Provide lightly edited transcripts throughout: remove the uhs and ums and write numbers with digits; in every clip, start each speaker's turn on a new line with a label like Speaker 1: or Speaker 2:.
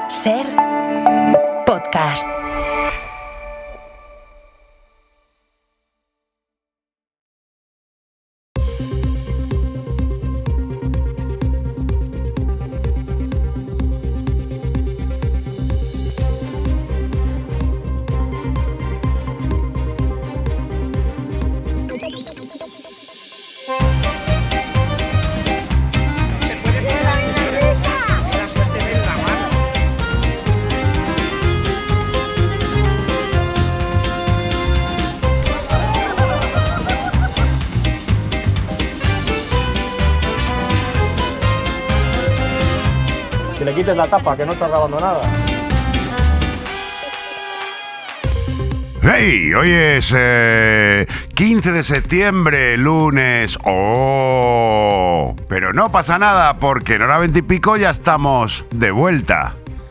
Speaker 1: Ser podcast.
Speaker 2: Que le quites la tapa, que no está grabando nada.
Speaker 3: ¡Hey! Hoy es 15 de septiembre, lunes. ¡Oh! Pero no pasa nada porque en hora 20 y pico ya estamos de vuelta.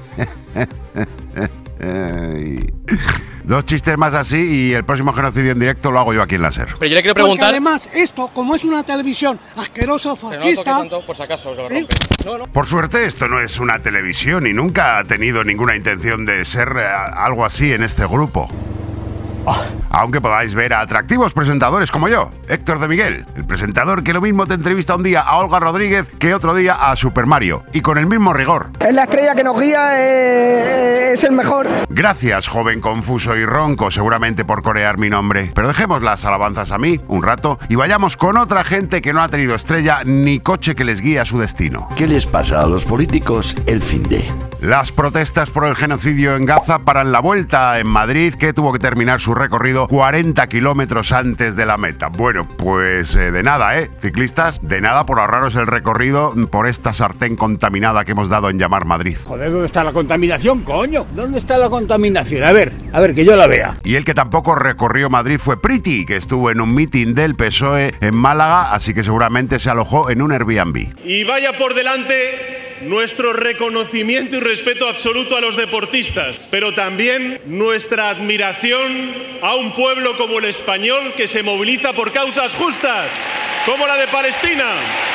Speaker 3: Dos chistes más así y el próximo genocidio en directo lo hago yo aquí en la SER.
Speaker 4: Pero yo le quiero preguntar...
Speaker 5: Porque además, esto, como es una televisión asquerosa, fascista...
Speaker 4: No tanto, por si acaso os lo rompe. No.
Speaker 3: Por suerte esto no es una televisión y nunca ha tenido ninguna intención de ser algo así en este grupo. Aunque podáis ver a atractivos presentadores como yo, Héctor de Miguel, el presentador que lo mismo te entrevista un día a Olga Rodríguez que otro día a Super Mario, y con el mismo rigor.
Speaker 6: Es la estrella que nos guía, es el mejor.
Speaker 3: Gracias, joven confuso y ronco, seguramente por corear mi nombre. Pero dejemos las alabanzas a mí, un rato, y vayamos con otra gente que no ha tenido estrella ni coche que les guíe a su destino.
Speaker 7: ¿Qué les pasa a los políticos el finde?
Speaker 3: Las protestas por el genocidio en Gaza paran la vuelta en Madrid, que tuvo que terminar su recorrido 40 kilómetros antes de la meta. Bueno, pues de nada, ciclistas, de nada por ahorraros el recorrido por esta sartén contaminada que hemos dado en llamar Madrid.
Speaker 2: Joder, ¿dónde está la contaminación, coño? ¿Dónde está la contaminación? A ver, que yo la vea.
Speaker 3: Y el que tampoco recorrió Madrid fue Priti, que estuvo en un mitin del PSOE en Málaga, así que seguramente se alojó en un Airbnb.
Speaker 8: Y vaya por delante nuestro reconocimiento y respeto absoluto a los deportistas, pero también nuestra admiración a un pueblo como el español que se moviliza por causas justas, como la de Palestina.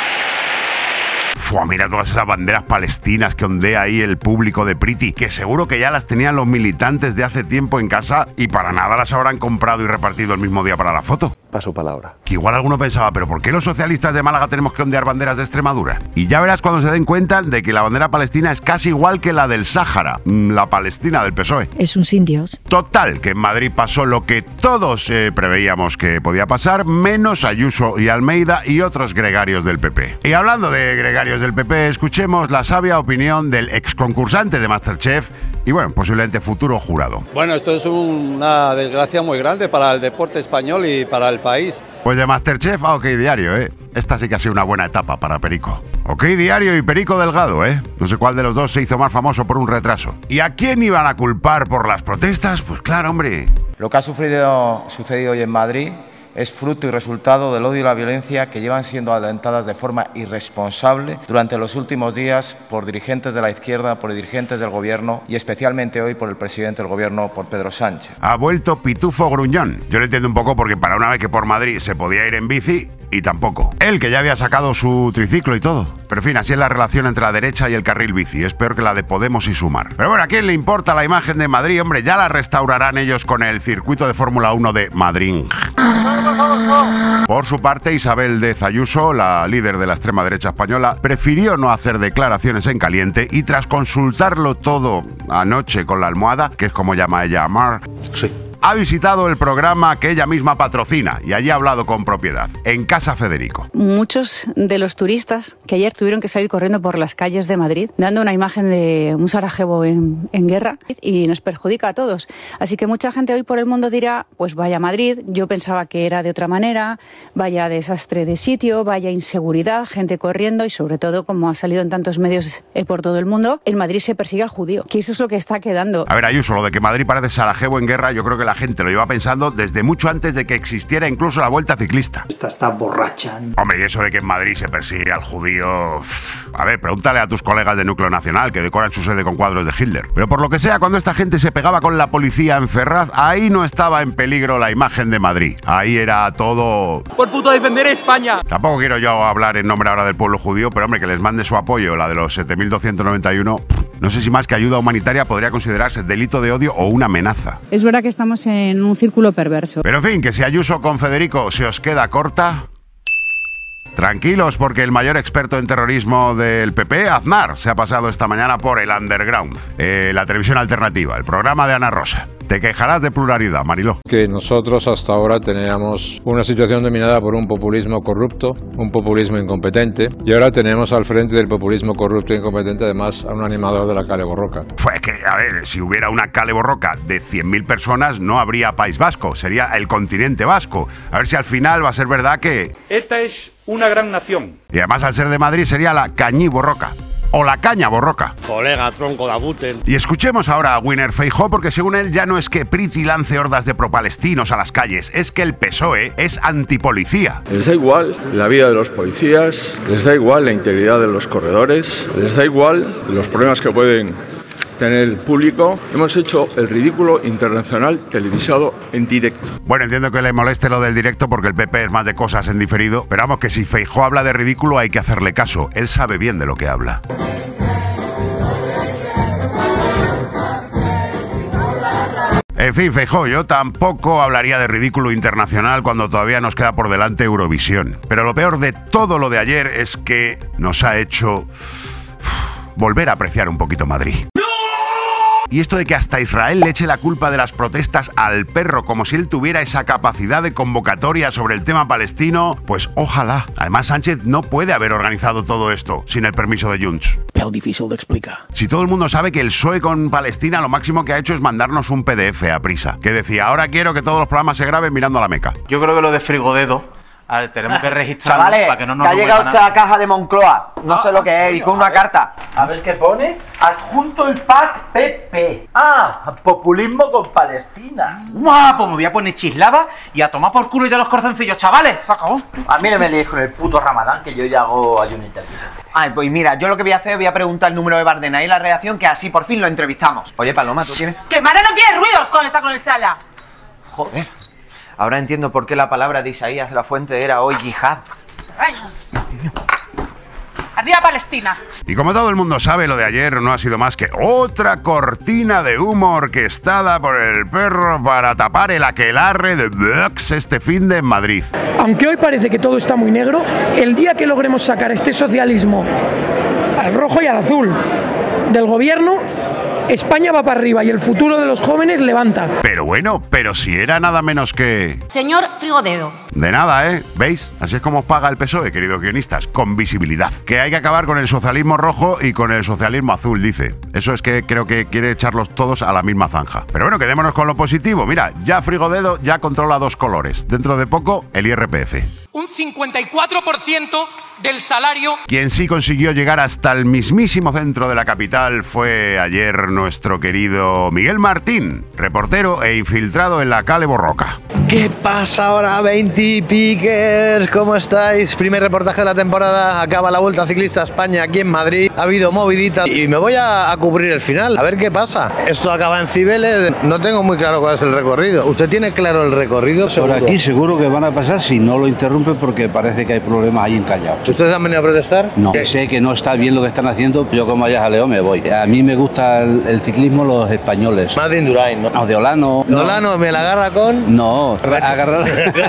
Speaker 3: Mira todas esas banderas palestinas que ondea ahí el público de Priti, que seguro que ya las tenían los militantes de hace tiempo en casa y para nada las habrán comprado y repartido el mismo día para la foto.
Speaker 9: Paso palabra.
Speaker 3: Que igual alguno pensaba, ¿pero por qué los socialistas de Málaga tenemos que ondear banderas de Extremadura? Y ya verás cuando se den cuenta de que la bandera palestina es casi igual que la del Sáhara, la Palestina del PSOE.
Speaker 10: Es un sin Dios.
Speaker 3: Total, que en Madrid pasó lo que todos preveíamos que podía pasar, menos Ayuso y Almeida y otros gregarios del PP. Y hablando de gregarios del PP, escuchemos la sabia opinión del exconcursante de MasterChef y, bueno, posiblemente futuro jurado.
Speaker 11: Bueno, esto es una desgracia muy grande para el deporte español y para el país.
Speaker 3: Pues de MasterChef a OK Diario, Esta sí que ha sido una buena etapa para Perico. OK Diario y Perico Delgado, No sé cuál de los dos se hizo más famoso por un retraso. ¿Y a quién iban a culpar por las protestas? Pues claro, hombre.
Speaker 12: Lo que ha sucedido hoy en Madrid es fruto y resultado del odio y la violencia que llevan siendo alentadas de forma irresponsable durante los últimos días por dirigentes de la izquierda, por dirigentes del gobierno y especialmente hoy por el presidente del gobierno, por Pedro Sánchez.
Speaker 3: Ha vuelto Pitufo Gruñón. Yo le entiendo un poco porque para una vez que por Madrid se podía ir en bici, y tampoco. Él, que ya había sacado su triciclo y todo. Pero en fin, así es la relación entre la derecha y el carril bici. Es peor que la de Podemos y Sumar. Pero bueno, ¿a quién le importa la imagen de Madrid? Hombre, ya la restaurarán ellos con el circuito de Fórmula 1 de Madrid. Por su parte, Isabel Díaz Ayuso, la líder de la extrema derecha española, prefirió no hacer declaraciones en caliente y tras consultarlo todo anoche con la almohada, que es como llama ella a Mar...
Speaker 9: Sí.
Speaker 3: Ha visitado el programa que ella misma patrocina y allí ha hablado con propiedad, en Casa Federico.
Speaker 10: Muchos de los turistas que ayer tuvieron que salir corriendo por las calles de Madrid, dando una imagen de un Sarajevo en guerra, y nos perjudica a todos. Así que mucha gente hoy por el mundo dirá, pues vaya Madrid, yo pensaba que era de otra manera, vaya desastre de sitio, vaya inseguridad, gente corriendo y sobre todo, como ha salido en tantos medios por todo el mundo, en Madrid se persigue al judío, que eso es lo que está quedando.
Speaker 3: A ver, Ayuso, lo de que Madrid parece Sarajevo en guerra, yo creo que la gente lo lleva pensando desde mucho antes de que existiera incluso la Vuelta Ciclista.
Speaker 2: Esta está borracha.
Speaker 3: Hombre, y eso de que en Madrid se persigue al judío... A ver, pregúntale a tus colegas de Núcleo Nacional que decoran su sede con cuadros de Hitler. Pero por lo que sea, cuando esta gente se pegaba con la policía en Ferraz, ahí no estaba en peligro la imagen de Madrid. Ahí era todo...
Speaker 4: ¡Por puto defender España!
Speaker 3: Tampoco quiero yo hablar en nombre ahora del pueblo judío, pero hombre, que les mande su apoyo, la de los 7.291... No sé si más que ayuda humanitaria podría considerarse delito de odio o una amenaza.
Speaker 10: Es verdad que estamos en un círculo perverso.
Speaker 3: Pero en fin, que si Ayuso con Federico se os queda corta... Tranquilos, porque el mayor experto en terrorismo del PP, Aznar, se ha pasado esta mañana por el Underground, la televisión alternativa, el programa de Ana Rosa. Te quejarás de pluralidad, Mariló.
Speaker 9: Que nosotros hasta ahora teníamos una situación dominada por un populismo corrupto, un populismo incompetente, y ahora tenemos al frente del populismo corrupto e incompetente además a un animador de la Kale Borroka.
Speaker 3: Fue que, a ver, si hubiera una Kale Borroka de 100.000 personas, no habría País Vasco, sería el continente vasco. A ver si al final va a ser verdad que...
Speaker 4: Esta es una gran nación.
Speaker 3: Y además al ser de Madrid sería la Cañí Borroka. O la Caña Borroka.
Speaker 4: Colega, tronco de abuten.
Speaker 3: Y escuchemos ahora a Winner Feijóo, porque según él ya no es que Priti lance hordas de propalestinos a las calles, es que el PSOE es antipolicía.
Speaker 13: Les da igual la vida de los policías, les da igual la integridad de los corredores, les da igual los problemas que pueden tener el público. Hemos hecho el ridículo internacional televisado en directo.
Speaker 3: Bueno, entiendo que le moleste lo del directo porque el PP es más de cosas en diferido, pero vamos, que si Feijóo habla de ridículo hay que hacerle caso. Él sabe bien de lo que habla. En fin, Feijóo, yo tampoco hablaría de ridículo internacional cuando todavía nos queda por delante Eurovisión. Pero lo peor de todo lo de ayer es que nos ha hecho volver a apreciar un poquito Madrid. Y esto de que hasta Israel le eche la culpa de las protestas al perro, como si él tuviera esa capacidad de convocatoria sobre el tema palestino, pues ojalá. Además, Sánchez no puede haber organizado todo esto sin el permiso de Junts.
Speaker 6: Pero difícil de explicar.
Speaker 3: Si todo el mundo sabe que el PSOE con Palestina lo máximo que ha hecho es mandarnos un PDF a prisa, que decía, ahora quiero que todos los programas se graben mirando a la Meca.
Speaker 14: Yo creo que lo de Frigodedo, a ver, tenemos que registrarlo para que no nos
Speaker 15: ha llegado esta caja de Moncloa, no sé lo que es, y con una carta. A ver qué pone. Adjunto el pack PP. Ah, populismo con Palestina.
Speaker 14: ¡Guau! Pues me voy a poner chislada y a tomar por culo ya los corazoncillos, chavales. Se acabó.
Speaker 15: A mí no me liéis con el puto Ramadán, que yo ya hago ayuno intermitente. Ay, pues mira, yo lo que voy a hacer, voy a preguntar el número de Bardena y la redacción, que así por fin lo entrevistamos. Oye, Paloma, ¿tú tienes?
Speaker 16: ¡Que Mara no quiere ruidos cuando está con el Sala!
Speaker 15: Joder. Ahora entiendo por qué la palabra de Isaías de la Fuente era hoy yihad.
Speaker 16: Ay. ¡Arriba Palestina!
Speaker 3: Y como todo el mundo sabe, lo de ayer no ha sido más que otra cortina de humo orquestada por el perro para tapar el aquelarre de Vox este finde en Madrid.
Speaker 17: Aunque hoy parece que todo está muy negro, el día que logremos sacar este socialismo al rojo y al azul del gobierno, España va para arriba y el futuro de los jóvenes levanta.
Speaker 3: Pero bueno, pero si era nada menos que...
Speaker 16: Señor Frigodedo.
Speaker 3: De nada, ¿eh? ¿Veis? Así es como os paga el PSOE, queridos guionistas, con visibilidad. Que hay que acabar con el socialismo rojo y con el socialismo azul, dice. Eso es que creo que quiere echarlos todos a la misma zanja. Pero bueno, quedémonos con lo positivo. Mira, ya Frigodedo ya controla 2 colores. Dentro de poco, el IRPF.
Speaker 18: Un 54% del salario.
Speaker 3: Quien sí consiguió llegar hasta el mismísimo centro de la capital fue ayer nuestro querido Miguel Martín, reportero e infiltrado en la Kale Borroka.
Speaker 19: ¿Qué pasa ahora, 20 pickers? ¿Cómo estáis? Primer reportaje de la temporada, acaba la Vuelta Ciclista a España aquí en Madrid. Ha habido movidita y me voy a cubrir el final, a ver qué pasa. Esto acaba en Cibeles, no tengo muy claro cuál es el recorrido. ¿Usted tiene claro el recorrido?
Speaker 2: Por aquí seguro que van a pasar si no lo interrumpe porque parece que hay problemas ahí en Callao.
Speaker 19: ¿Ustedes han venido a protestar?
Speaker 2: No, sé que no está bien lo que están haciendo, yo como vaya jaleo me voy. A mí me gusta el ciclismo los españoles.
Speaker 19: Más de Indurain, ¿no?
Speaker 2: No, de Olano.
Speaker 19: ¿De Olano me la agarra con...?
Speaker 2: No, agarrar.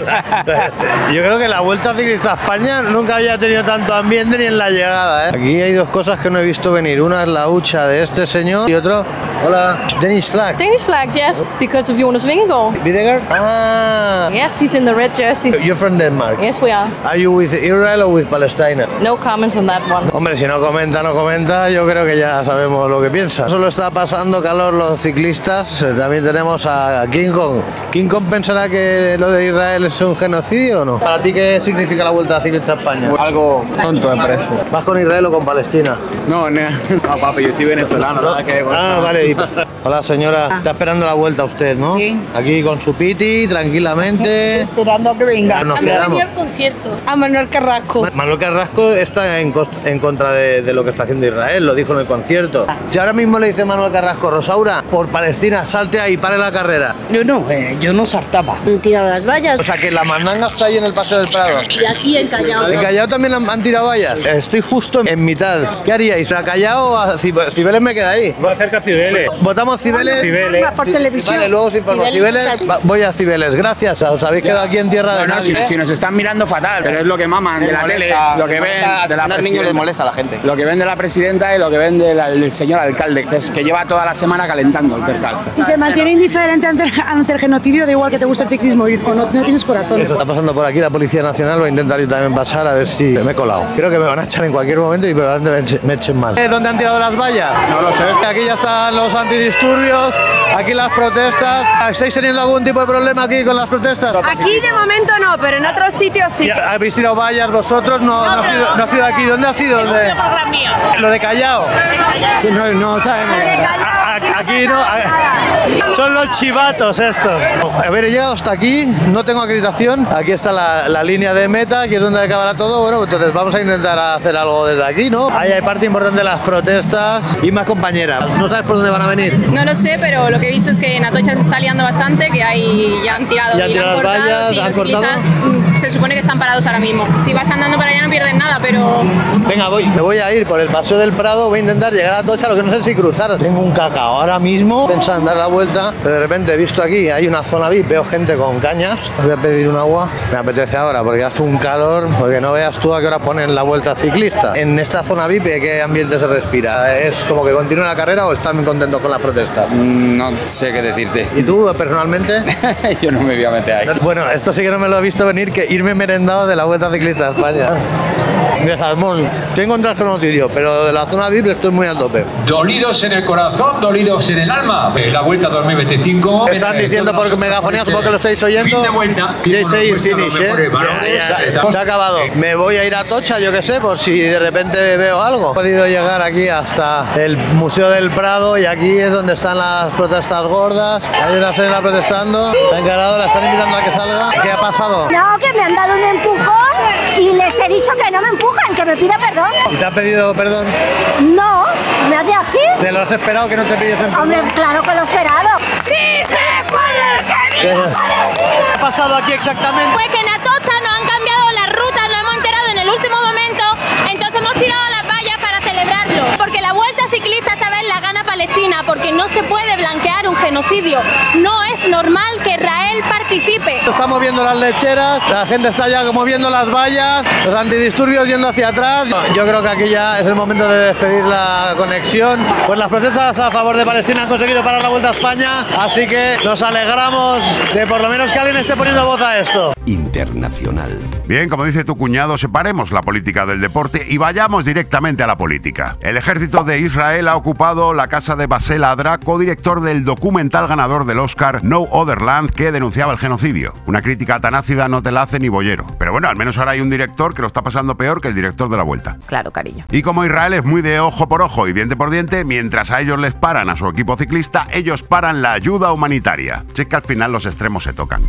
Speaker 19: Yo creo que la Vuelta Ciclista a España nunca había tenido tanto ambiente ni en la llegada, ¿eh? Aquí hay 2 cosas que no he visto venir. Una es la hucha de este señor y otro... Hola, Danish flag.
Speaker 20: Danish flags, yes, because of Jonas Vingegaard.
Speaker 19: Vingegaard? Ah.
Speaker 20: Yes, he's in the red jersey.
Speaker 19: You're from Denmark.
Speaker 20: Yes, we are.
Speaker 19: Are you with Israel or with Palestine?
Speaker 20: No comments on that one.
Speaker 19: Hombre, si no comenta, yo creo que ya sabemos lo que piensa. Solo está pasando calor los ciclistas. También tenemos a King Kong. ¿King Kong pensará que lo de Israel es un genocidio o no? ¿Para ti qué significa la Vuelta Ciclista a España?
Speaker 21: Algo tonto, me parece.
Speaker 19: ¿Vas con Israel o con Palestina?
Speaker 21: No, papi, yo soy venezolano, nada que ver.
Speaker 19: Ah, vale. Hola señora, está esperando la vuelta usted, ¿no? Sí. Aquí con su piti, tranquilamente.
Speaker 6: Esperando a que venga.
Speaker 19: Nos quedamos.
Speaker 6: Concierto. A Manuel Carrasco.
Speaker 19: Manuel Carrasco está en contra de lo que está haciendo Israel, lo dijo en el concierto. Si ahora mismo le dice Manuel Carrasco, Rosaura, por Palestina, salte ahí, pare la carrera.
Speaker 6: Yo no saltaba.
Speaker 20: Han tirado las vallas.
Speaker 19: O sea que la mandanga está ahí en el Paseo del Prado.
Speaker 20: Y aquí en Callao.
Speaker 19: ¿En Callao también han tirado vallas? Estoy justo en mitad. ¿Qué haríais? ¿A Callao o a Cibeles me queda ahí?
Speaker 1: Voy cerca a Cibeles.
Speaker 19: ¿Votamos Cibeles?
Speaker 1: Cibeles.
Speaker 20: Por televisión.
Speaker 19: Vale, luego os informo. Cibeles, voy a Cibeles. Gracias. Os habéis quedado aquí en tierra de nadie.
Speaker 22: Si nos están mirando fatal, pero es lo que maman de la tele, lo que ven de la presidenta. Les molesta a la gente. Lo que ven de la presidenta y lo que ven del señor alcalde, que lleva toda la semana calentando el percal.
Speaker 6: Si se mantiene indiferente ante el genocidio, da igual que te guste el ciclismo o no tienes corazón.
Speaker 19: Eso está pasando por aquí la Policía Nacional, voy a intentar yo también pasar a ver si me he colado. Creo que me van a echar en cualquier momento y probablemente me echen mal. ¿Dónde han tirado las vallas?
Speaker 22: No lo sé.
Speaker 19: Aquí ya están los antidisturbios, aquí las protestas. ¿Estáis teniendo algún tipo de problema aquí con las protestas?
Speaker 20: Aquí de momento no, pero en otros sitios sí.
Speaker 19: ¿Habéis tirado vallas vosotros? No ha sido aquí. ¿Dónde ha sido? Lo de Callao.
Speaker 1: Sí, no sabemos.
Speaker 19: Aquí no. Son los chivatos estos. A ver, he llegado hasta aquí, no tengo acreditación. Aquí está la línea de meta, aquí es donde acabará todo. Bueno, entonces vamos a intentar hacer algo desde aquí, ¿no? Ahí hay parte importante de las protestas y más compañeras. ¿No sabes por dónde van a venir?
Speaker 20: No lo sé, pero lo que he visto es que en Atocha se está liando bastante, que ya han tirado y han cortado,
Speaker 19: vallas,
Speaker 20: y
Speaker 19: han
Speaker 20: los
Speaker 19: cortado.
Speaker 20: ciclistas se supone que están parados ahora mismo. Si vas andando para allá no pierden nada, pero...
Speaker 19: Venga, me voy a ir por el Paseo del Prado, voy a intentar llegar a Atocha, lo que no sé si cruzar. Tengo un cacao ahora mismo, pensando en dar la vuelta, pero de repente he visto aquí, hay una zona VIP, veo gente con cañas. Voy a pedir un agua, me apetece ahora porque hace un calor, porque no veas tú a qué hora ponen la vuelta ciclista. En esta zona VIP, ¿qué ambiente se respira? ¿Es como que continúa la carrera o están contentos con las protestas?
Speaker 22: No sé qué decirte.
Speaker 19: ¿Y tú, personalmente?
Speaker 22: Yo no me voy a meter ahí.
Speaker 19: Bueno, esto sí que no me lo he visto venir, que irme merendado de la Vuelta Ciclista a España. De salmón. Tengo un genocidio, pero de la zona VIP estoy muy a tope.
Speaker 23: Dolidos en el corazón, dolidos en el alma. La Vuelta 2025.
Speaker 19: Están diciendo por megafonía, supongo que lo estáis oyendo.
Speaker 23: Fin de vuelta.
Speaker 19: Finish, se ha acabado. Me voy a ir a Atocha, yo qué sé, por si de repente veo algo. He podido llegar aquí hasta el Museo del Prado y aquí es donde están las protestas gordas. Hay una señora protestando, la encarado, la están invitando a que salga. ¿Qué ha pasado?
Speaker 24: No, que me han dado un empujón y les he dicho que no me empujan, que me pida perdón.
Speaker 19: ¿Y te ha pedido perdón?
Speaker 24: No, me hace así.
Speaker 19: ¿Te lo has esperado que no te pidiesen perdón?
Speaker 24: Hombre, claro que lo he esperado. ¡Sí se puede! ¡Que viva Palestina!
Speaker 19: ¿Qué ha pasado aquí exactamente?
Speaker 25: Pues que en Atocha nos han cambiado las rutas, lo hemos enterado en el último momento, entonces hemos tirado las vallas para celebrarlo. Porque la Vuelta Ciclista esta vez la gana Palestina, porque no se puede blanquear un genocidio. No es normal que Israel participe.
Speaker 19: Estamos viendo las lecheras, la gente está ya moviendo las vallas, los antidisturbios yendo hacia atrás. Yo creo que aquí ya es el momento de despedir la conexión. Pues las protestas a favor de Palestina han conseguido parar la Vuelta a España, así que nos alegramos de por lo menos que alguien esté poniendo voz a esto.
Speaker 7: Internacional.
Speaker 3: Bien, como dice tu cuñado, separemos la política del deporte y vayamos directamente a la política. El ejército de Israel ha ocupado la casa de Basel Adra, codirector del documental ganador del Oscar No Other Land, que denunciaba el genocidio. Una crítica tan ácida no te la hace ni bollero. Pero bueno, al menos ahora hay un director que lo está pasando peor que el director de la Vuelta.
Speaker 10: Claro, cariño.
Speaker 3: Y como Israel es muy de ojo por ojo y diente por diente, mientras a ellos les paran a su equipo ciclista, ellos paran la ayuda humanitaria. Si es que al final los extremos se tocan.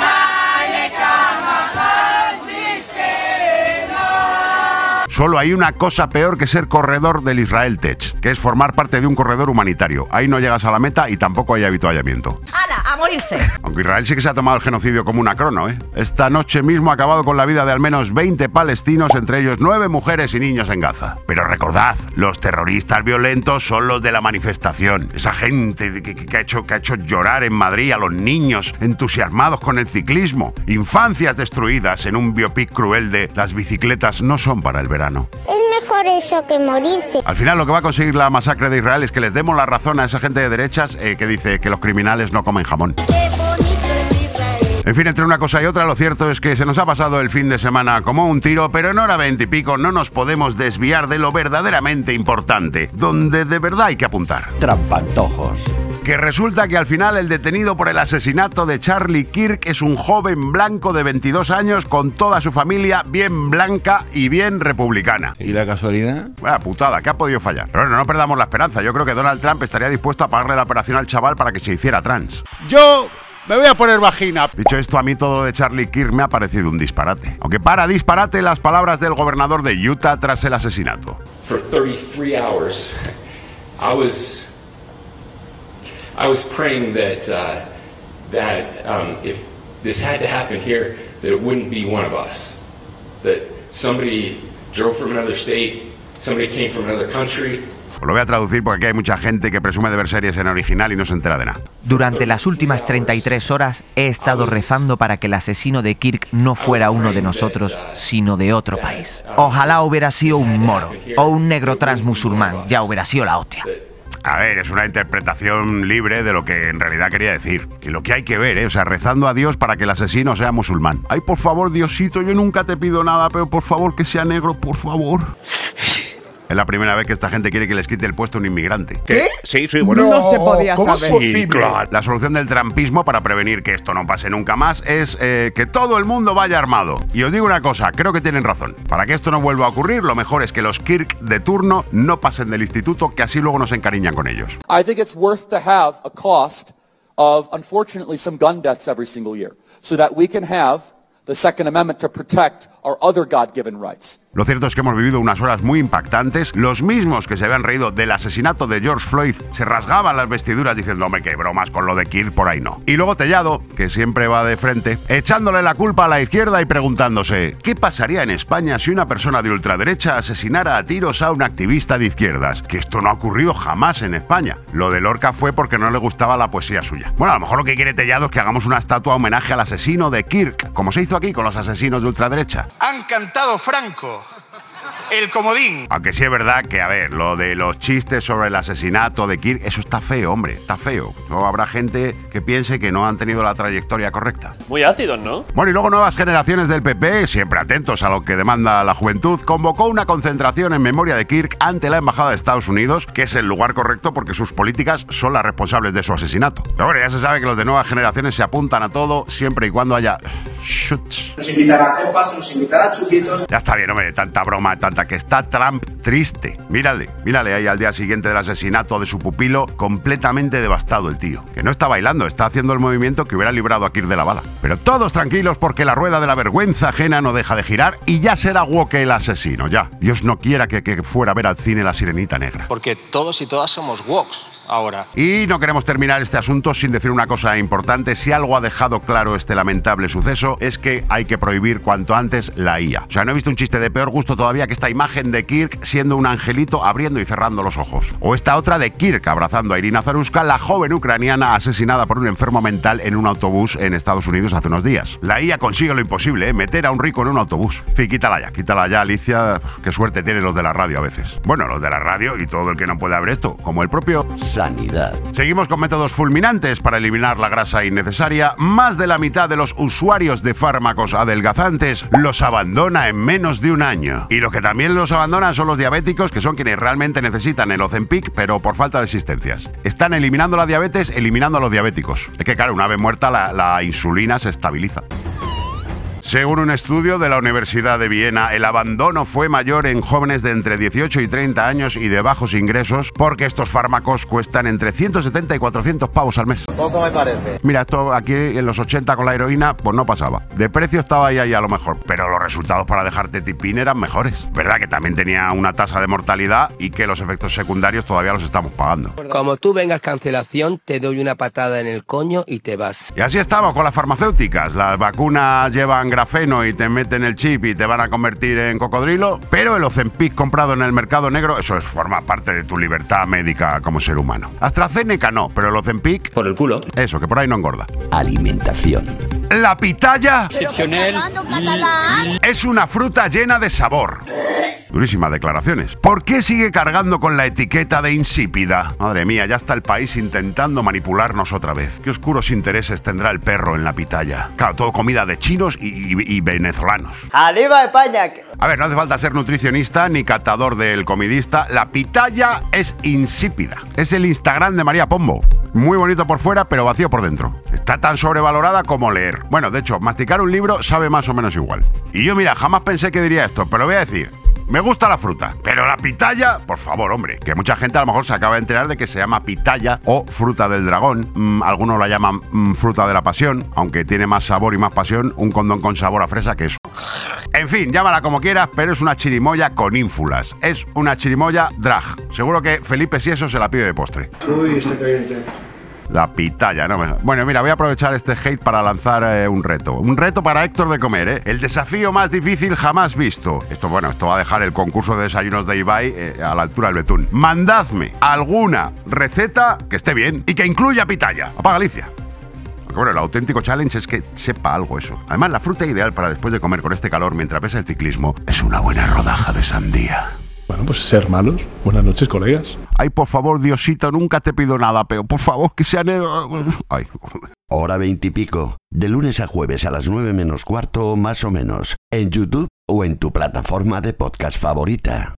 Speaker 3: Solo hay una cosa peor que ser corredor del Israel Tech, que es formar parte de un corredor humanitario. Ahí no llegas a la meta y tampoco hay avituallamiento.
Speaker 10: ¡Hala, a morirse!
Speaker 3: Aunque Israel sí que se ha tomado el genocidio como una crono, ¿eh? Esta noche mismo ha acabado con la vida de al menos 20 palestinos, entre ellos 9 mujeres y niños en Gaza. Pero recordad, los terroristas violentos son los de la manifestación. Esa gente que ha hecho llorar en Madrid a los niños entusiasmados con el ciclismo. Infancias destruidas en un biopic cruel de las bicicletas no son para el verano.
Speaker 24: Es mejor eso que morirse.
Speaker 3: Al final lo que va a conseguir la masacre de Israel es que les demos la razón a esa gente de derechas que dice que los criminales no comen jamón.
Speaker 24: Qué bonito es Israel.
Speaker 3: En fin, entre una cosa y otra, lo cierto es que se nos ha pasado el fin de semana como un tiro, pero en hora 20 y pico no nos podemos desviar de lo verdaderamente importante, donde de verdad hay que apuntar.
Speaker 7: Trampantojos.
Speaker 3: Que resulta que al final el detenido por el asesinato de Charlie Kirk es un joven blanco de 22 años con toda su familia bien blanca y bien republicana.
Speaker 2: ¿Y la casualidad?
Speaker 3: Vaya putada, ¿qué ha podido fallar? Pero bueno, no perdamos la esperanza. Yo creo que Donald Trump estaría dispuesto a pagarle la operación al chaval para que se hiciera trans.
Speaker 5: Yo me voy a poner vagina.
Speaker 3: Dicho esto, a mí todo lo de Charlie Kirk me ha parecido un disparate. Aunque para disparate las palabras del gobernador de Utah tras el asesinato.
Speaker 8: For 33 hours, I was praying that if this had to happen here, that it wouldn't be one of us. That somebody drove from another state, somebody came from another country.
Speaker 3: Os lo voy a traducir porque aquí hay mucha gente que presume de ver series en original y no se entera de nada.
Speaker 9: Durante las últimas 33 horas he estado rezando para que el asesino de Kirk no fuera uno de nosotros, sino de otro país. Ojalá hubiera sido un moro o un negro transmusulmán, ya hubiera sido la hostia.
Speaker 3: A ver, es una interpretación libre de lo que en realidad quería decir. Que lo que hay que ver, o sea, rezando a Dios para que el asesino sea musulmán. Ay, por favor, Diosito, yo nunca te pido nada, pero por favor que sea negro, por favor. Es la primera vez que esta gente quiere que les quite el puesto a un inmigrante.
Speaker 5: ¿Qué?
Speaker 3: Sí, bueno.
Speaker 5: No se podía
Speaker 3: ¿Cómo
Speaker 5: saber.
Speaker 3: es posible? Claro. La solución del trampismo para prevenir que esto no pase nunca más es que todo el mundo vaya armado. Y os digo una cosa, creo que tienen razón. Para que esto no vuelva a ocurrir, lo mejor es que los Kirk de turno no pasen del instituto, que así luego nos encariñan con ellos.
Speaker 11: I think it's worth to have a cost of, unfortunately, some gun deaths every single year, so that we can have the Second Amendment to protect our other God-given rights.
Speaker 3: Lo cierto es que hemos vivido unas horas muy impactantes. Los mismos que se habían reído del asesinato de George Floyd se rasgaban las vestiduras diciendo, hombre, qué bromas con lo de Kirk, por ahí no. Y luego Tellado, que siempre va de frente, echándole la culpa a la izquierda y preguntándose, ¿qué pasaría en España si una persona de ultraderecha asesinara a tiros a un activista de izquierdas? Que esto no ha ocurrido jamás en España. Lo de Lorca fue porque no le gustaba la poesía suya. Bueno, a lo mejor lo que quiere Tellado es que hagamos una estatua homenaje al asesino de Kirk, como se hizo aquí con los asesinos de ultraderecha.
Speaker 5: Han cantado Franco. El comodín.
Speaker 3: Aunque sí es verdad que, a ver, lo de los chistes sobre el asesinato de Kirk, eso está feo, hombre, está feo. Luego habrá gente que piense que no han tenido la trayectoria correcta.
Speaker 12: Muy ácidos, ¿no?
Speaker 3: Bueno, y luego nuevas generaciones del PP, siempre atentos a lo que demanda la juventud, convocó una concentración en memoria de Kirk ante la Embajada de Estados Unidos, que es el lugar correcto porque sus políticas son las responsables de su asesinato. Pero bueno, ya se sabe que los de nuevas generaciones se apuntan a todo siempre y cuando haya shoots.
Speaker 26: Nos invitará a copas, nos invitará a chupitos.
Speaker 3: Ya está bien, hombre, tanta broma, tanta que está Trump triste. Mírale ahí al día siguiente del asesinato de su pupilo, completamente devastado el tío. Que no está bailando, está haciendo el movimiento que hubiera librado a Kirk de la bala. Pero todos tranquilos porque la rueda de la vergüenza ajena no deja de girar y ya será woke el asesino, ya. Dios no quiera que fuera a ver al cine La Sirenita Negra.
Speaker 12: Porque todos y todas somos wokes ahora.
Speaker 3: Y no queremos terminar este asunto sin decir una cosa importante. Si algo ha dejado claro este lamentable suceso es que hay que prohibir cuanto antes la IA. O sea, no he visto un chiste de peor gusto todavía que esta imagen de Kirk siendo un angelito abriendo y cerrando los ojos. O esta otra de Kirk abrazando a Irina Zaruska, la joven ucraniana asesinada por un enfermo mental en un autobús en Estados Unidos hace unos días. La IA consigue lo imposible, meter a un rico en un autobús. En fin, quítala ya, Alicia. Qué suerte tienen los de la radio a veces. Bueno, los de la radio y todo el que no puede ver esto, como el propio
Speaker 7: Sanidad.
Speaker 3: Seguimos con métodos fulminantes para eliminar la grasa innecesaria. Más de la mitad de los usuarios de fármacos adelgazantes los abandona en menos de un año. Y los que también los abandonan son los diabéticos, que son quienes realmente necesitan el Ozempic, pero por falta de existencias. Están eliminando la diabetes, eliminando a los diabéticos. Es que claro, una vez muerta la insulina se estabiliza. Según un estudio de la Universidad de Viena, el abandono fue mayor en jóvenes de entre 18 y 30 años y de bajos ingresos porque estos fármacos cuestan entre 170 y 400 pavos al mes.
Speaker 15: Poco me parece.
Speaker 3: Mira, esto aquí en los 80 con la heroína, pues no pasaba. De precio estaba ahí a lo mejor, pero los resultados para dejarte tipín eran mejores. Verdad que también tenía una tasa de mortalidad y que los efectos secundarios todavía los estamos pagando.
Speaker 27: Como tú vengas cancelación, te doy una patada en el coño y te vas.
Speaker 3: Y así estamos con las farmacéuticas. Las vacunas llevan grafeno y te meten el chip y te van a convertir en cocodrilo, pero el Ozempic comprado en el mercado negro, eso forma parte de tu libertad médica como ser humano. AstraZeneca no, pero el Ozempic...
Speaker 12: Por el culo.
Speaker 3: Eso, que por ahí no engorda.
Speaker 7: Alimentación.
Speaker 3: La pitaya
Speaker 12: Excepcional.
Speaker 3: es una fruta llena de sabor. Durísimas declaraciones. ¿Por qué sigue cargando con la etiqueta de insípida? Madre mía, ya está el país intentando manipularnos otra vez. ¿Qué oscuros intereses tendrá el perro en la pitaya? Claro, todo comida de chinos y venezolanos.
Speaker 15: ¡Arriba España!
Speaker 3: A ver, no hace falta ser nutricionista ni catador del comidista. La pitaya es insípida. Es el Instagram de María Pombo. Muy bonito por fuera, pero vacío por dentro. Está tan sobrevalorada como leer. Bueno, de hecho, masticar un libro sabe más o menos igual. Y yo, mira, jamás pensé que diría esto, pero lo voy a decir. Me gusta la fruta, pero la pitaya, por favor, hombre, que mucha gente a lo mejor se acaba de enterar de que se llama pitaya o fruta del dragón. Algunos la llaman fruta de la pasión, aunque tiene más sabor y más pasión un condón con sabor a fresa que eso. En fin, llámala como quieras, pero es una chirimoya con ínfulas. Es una chirimoya drag. Seguro que Felipe si eso se la pide de postre.
Speaker 4: Uy, está caliente.
Speaker 3: La pitaya, ¿no? Bueno, mira, voy a aprovechar este hate para lanzar un reto. Un reto para Héctor de comer, ¿eh? El desafío más difícil jamás visto. Esto va a dejar el concurso de desayunos de Ibai a la altura del betún. Mandadme alguna receta que esté bien y que incluya pitaya. Apaga Galicia. Porque bueno, el auténtico challenge es que sepa algo eso. Además, la fruta ideal para después de comer con este calor mientras ves el ciclismo es una buena rodaja de sandía.
Speaker 4: Bueno, pues ser malos. Buenas noches, colegas.
Speaker 3: Ay, por favor, Diosito, nunca te pido nada, pero por favor, que sea negro. Ay.
Speaker 7: Hora 20 y pico. De lunes a jueves a las 9 menos cuarto, más o menos. En YouTube o en tu plataforma de podcast favorita.